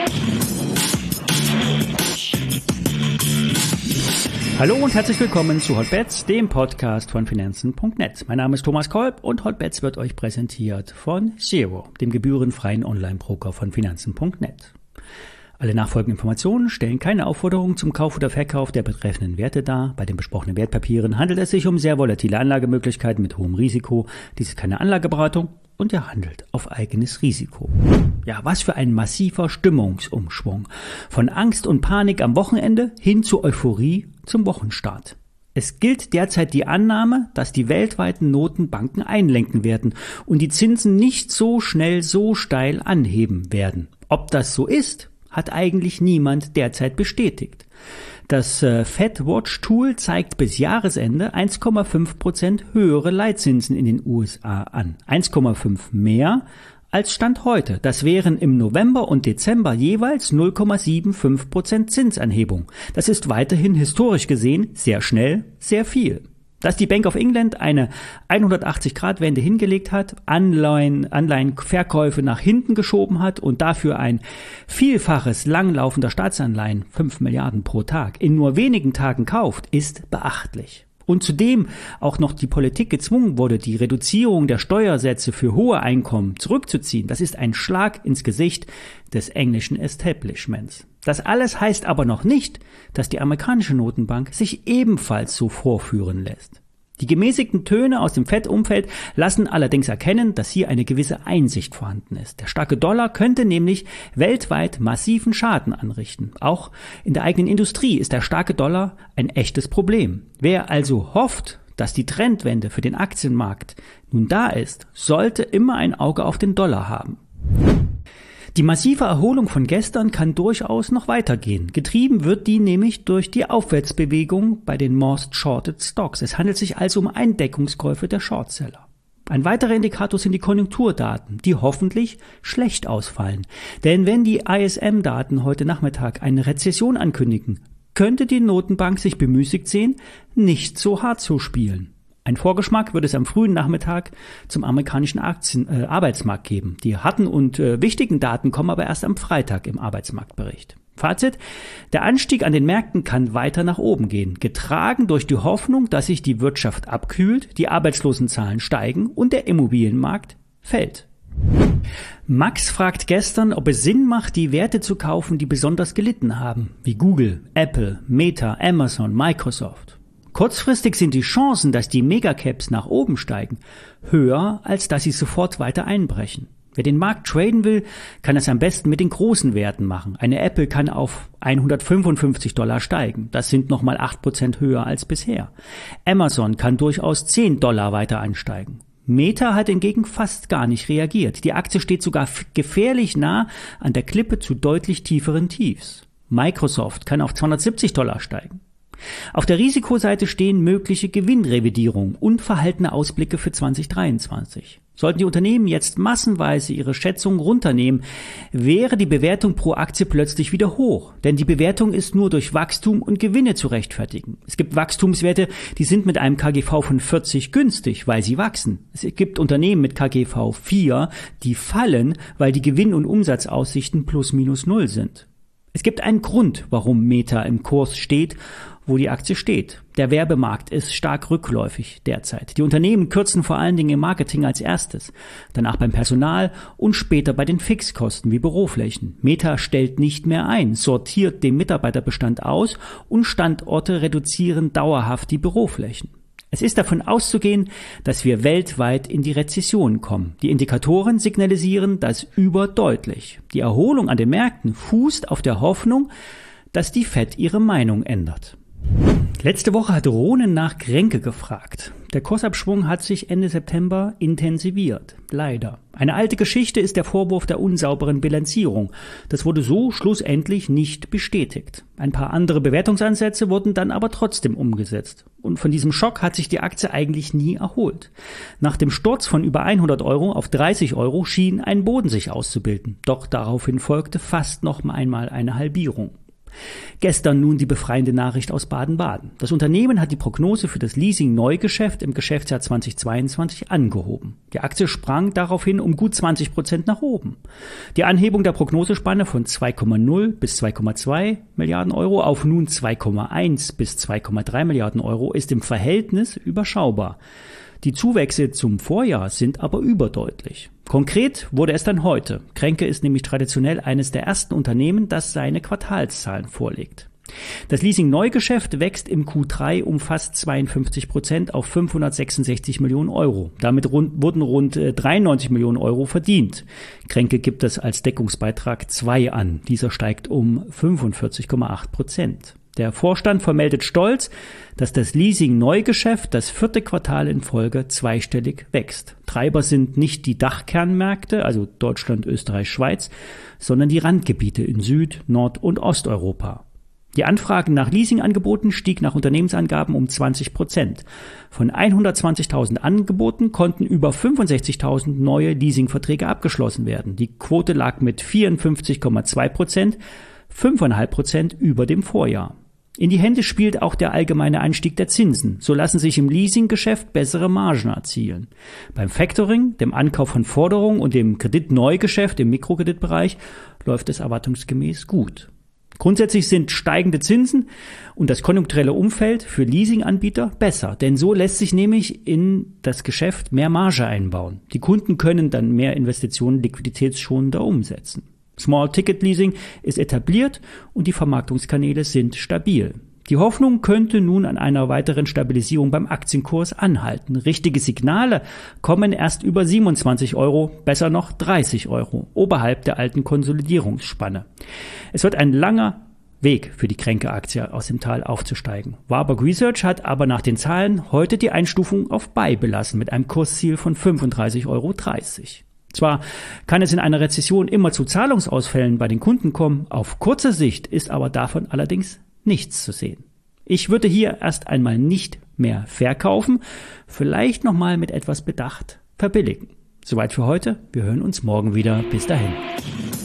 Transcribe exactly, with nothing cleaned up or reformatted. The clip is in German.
Hallo und herzlich willkommen zu Hotbets, dem Podcast von Finanzen Punkt net. Mein Name ist Thomas Kolb und Hotbets wird euch präsentiert von Zero, dem gebührenfreien Online-Broker von Finanzen Punkt net. Alle nachfolgenden Informationen stellen keine Aufforderung zum Kauf oder Verkauf der betreffenden Werte dar. Bei den besprochenen Wertpapieren handelt es sich um sehr volatile Anlagemöglichkeiten mit hohem Risiko. Dies ist keine Anlageberatung und ihr handelt auf eigenes Risiko. Ja, was für ein massiver Stimmungsumschwung. Von Angst und Panik am Wochenende hin zu Euphorie zum Wochenstart. Es gilt derzeit die Annahme, dass die weltweiten Notenbanken einlenken werden und die Zinsen nicht so schnell so steil anheben werden. Ob das so ist, hat eigentlich niemand derzeit bestätigt. Das äh, FedWatch-Tool zeigt bis Jahresende eins Komma fünf Prozent höhere Leitzinsen in den U S A an. eins Komma fünf mehr als Stand heute. Das wären im November und Dezember jeweils null Komma fünfundsiebzig Prozent Zinsanhebung. Das ist weiterhin historisch gesehen sehr schnell, sehr viel. Dass die Bank of England eine hundertachtzig Grad Wende hingelegt hat, Anleihen, Anleihenverkäufe nach hinten geschoben hat und dafür ein Vielfaches langlaufender Staatsanleihen, fünf Milliarden pro Tag, in nur wenigen Tagen kauft, ist beachtlich. Und zudem auch noch die Politik gezwungen wurde, die Reduzierung der Steuersätze für hohe Einkommen zurückzuziehen, das ist ein Schlag ins Gesicht des englischen Establishments. Das alles heißt aber noch nicht, dass die amerikanische Notenbank sich ebenfalls so vorführen lässt. Die gemäßigten Töne aus dem Fed-Umfeld lassen allerdings erkennen, dass hier eine gewisse Einsicht vorhanden ist. Der starke Dollar könnte nämlich weltweit massiven Schaden anrichten. Auch in der eigenen Industrie ist der starke Dollar ein echtes Problem. Wer also hofft, dass die Trendwende für den Aktienmarkt nun da ist, sollte immer ein Auge auf den Dollar haben. Die massive Erholung von gestern kann durchaus noch weitergehen. Getrieben wird die nämlich durch die Aufwärtsbewegung bei den Most Shorted Stocks. Es handelt sich also um Eindeckungskäufe der Shortseller. Ein weiterer Indikator sind die Konjunkturdaten, die hoffentlich schlecht ausfallen. Denn wenn die I S M-Daten heute Nachmittag eine Rezession ankündigen, könnte die Notenbank sich bemüßigt sehen, nicht so hart zu spielen. Ein Vorgeschmack wird es am frühen Nachmittag zum amerikanischen Aktien, äh, Arbeitsmarkt geben. Die harten und äh, wichtigen Daten kommen aber erst am Freitag im Arbeitsmarktbericht. Fazit: Der Anstieg an den Märkten kann weiter nach oben gehen, getragen durch die Hoffnung, dass sich die Wirtschaft abkühlt, die Arbeitslosenzahlen steigen und der Immobilienmarkt fällt. Max fragt gestern, ob es Sinn macht, die Werte zu kaufen, die besonders gelitten haben, wie Google, Apple, Meta, Amazon, Microsoft. Kurzfristig sind die Chancen, dass die Megacaps nach oben steigen, höher, als dass sie sofort weiter einbrechen. Wer den Markt traden will, kann es am besten mit den großen Werten machen. Eine Apple kann auf hundertfünfundfünfzig Dollar steigen. Das sind nochmal acht Prozent höher als bisher. Amazon kann durchaus zehn Dollar weiter ansteigen. Meta hat hingegen fast gar nicht reagiert. Die Aktie steht sogar gefährlich nah an der Klippe zu deutlich tieferen Tiefs. Microsoft kann auf zweihundertsiebzig Dollar steigen. Auf der Risikoseite stehen mögliche Gewinnrevidierungen und verhaltene Ausblicke für zwanzig dreiundzwanzig. Sollten die Unternehmen jetzt massenweise ihre Schätzungen runternehmen, wäre die Bewertung pro Aktie plötzlich wieder hoch. Denn die Bewertung ist nur durch Wachstum und Gewinne zu rechtfertigen. Es gibt Wachstumswerte, die sind mit einem K G V von vierzig günstig, weil sie wachsen. Es gibt Unternehmen mit K G V vier, die fallen, weil die Gewinn- und Umsatzaussichten plus minus null sind. Es gibt einen Grund, warum Meta im Kurs steht, wo die Aktie steht. Der Werbemarkt ist stark rückläufig derzeit. Die Unternehmen kürzen vor allen Dingen im Marketing als erstes, danach beim Personal und später bei den Fixkosten wie Büroflächen. Meta stellt nicht mehr ein, sortiert den Mitarbeiterbestand aus und Standorte reduzieren dauerhaft die Büroflächen. Es ist davon auszugehen, dass wir weltweit in die Rezession kommen. Die Indikatoren signalisieren das überdeutlich. Die Erholung an den Märkten fußt auf der Hoffnung, dass die Fed ihre Meinung ändert. Letzte Woche hat Ronen nach Grenke gefragt. Der Kursabschwung hat sich Ende September intensiviert. Leider. Eine alte Geschichte ist der Vorwurf der unsauberen Bilanzierung. Das wurde so schlussendlich nicht bestätigt. Ein paar andere Bewertungsansätze wurden dann aber trotzdem umgesetzt. Und von diesem Schock hat sich die Aktie eigentlich nie erholt. Nach dem Sturz von über hundert Euro auf dreißig Euro schien ein Boden sich auszubilden. Doch daraufhin folgte fast noch einmal eine Halbierung. Gestern nun die befreiende Nachricht aus Baden-Baden. Das Unternehmen hat die Prognose für das Leasing-Neugeschäft im Geschäftsjahr zweitausendzweiundzwanzig angehoben. Die Aktie sprang daraufhin um gut zwanzig Prozent nach oben. Die Anhebung der Prognosespanne von zwei Komma null bis zwei Komma zwei Milliarden Euro auf nun zwei Komma eins bis zwei Komma drei Milliarden Euro ist im Verhältnis überschaubar. Die Zuwächse zum Vorjahr sind aber überdeutlich. Konkret wurde es dann heute. Kränke ist nämlich traditionell eines der ersten Unternehmen, das seine Quartalszahlen vorlegt. Das Leasing-Neugeschäft wächst im Q drei um fast zweiundfünfzig Prozent auf fünfhundertsechsundsechzig Millionen Euro. Damit rund, wurden rund dreiundneunzig Millionen Euro verdient. Kränke gibt es als Deckungsbeitrag zwei an. Dieser steigt um fünfundvierzig Komma acht Prozent. Der Vorstand vermeldet stolz, dass das Leasing-Neugeschäft das vierte Quartal in Folge zweistellig wächst. Treiber sind nicht die Dachkernmärkte, also Deutschland, Österreich, Schweiz, sondern die Randgebiete in Süd-, Nord- und Osteuropa. Die Anfragen nach Leasingangeboten stieg nach Unternehmensangaben um zwanzig Prozent. Von hundertzwanzigtausend Angeboten konnten über fünfundsechzigtausend neue Leasingverträge abgeschlossen werden. Die Quote lag mit vierundfünfzig Komma zwei Prozent, fünf Komma fünf Prozent über dem Vorjahr. In die Hände spielt auch der allgemeine Anstieg der Zinsen. So lassen sich im Leasinggeschäft bessere Margen erzielen. Beim Factoring, dem Ankauf von Forderungen und dem Kreditneugeschäft im Mikrokreditbereich läuft es erwartungsgemäß gut. Grundsätzlich sind steigende Zinsen und das konjunkturelle Umfeld für Leasinganbieter besser, denn so lässt sich nämlich in das Geschäft mehr Marge einbauen. Die Kunden können dann mehr Investitionen liquiditätsschonender umsetzen. Small-Ticket-Leasing ist etabliert und die Vermarktungskanäle sind stabil. Die Hoffnung könnte nun an einer weiteren Stabilisierung beim Aktienkurs anhalten. Richtige Signale kommen erst über siebenundzwanzig Euro, besser noch dreißig Euro, oberhalb der alten Konsolidierungsspanne. Es wird ein langer Weg für die Kränke-Aktie aus dem Tal aufzusteigen. Warburg Research hat aber nach den Zahlen heute die Einstufung auf Buy belassen mit einem Kursziel von fünfunddreißig Euro dreißig. Zwar kann es in einer Rezession immer zu Zahlungsausfällen bei den Kunden kommen, auf kurze Sicht ist aber davon allerdings nichts zu sehen. Ich würde hier erst einmal nicht mehr verkaufen, vielleicht nochmal mit etwas Bedacht verbilligen. Soweit für heute, wir hören uns morgen wieder. Bis dahin.